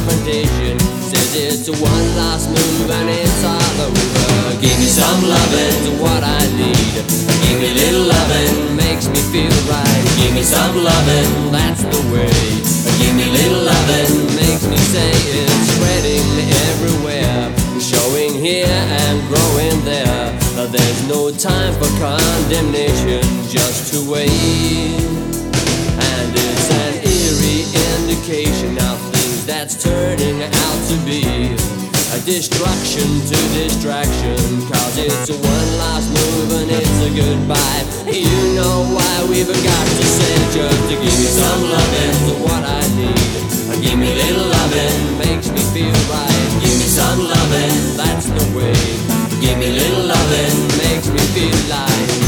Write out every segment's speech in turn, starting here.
confrontation. Says it's one last move and it's all over. Give me some lovin', what I need. Give me a little lovin', makes me feel right. Give me some lovin', that's the way. Give me a little lovin', makes me say it's spreading everywhere, showing here and growing there. There's no time for condemnation, just to wait. And it's an eerie indication of things that's turning out to be a destruction to distraction. Cause it's a one last move and it's a goodbye. You know why we've got to say just to give me some lovin', what I need. Give me a little lovin', makes me feel right. Give me some lovin', that's the way. Give me a little lovin', makes me feel like.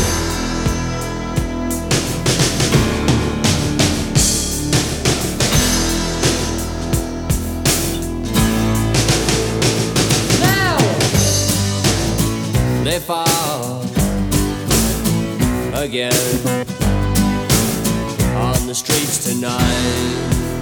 Now they fall again on the streets tonight.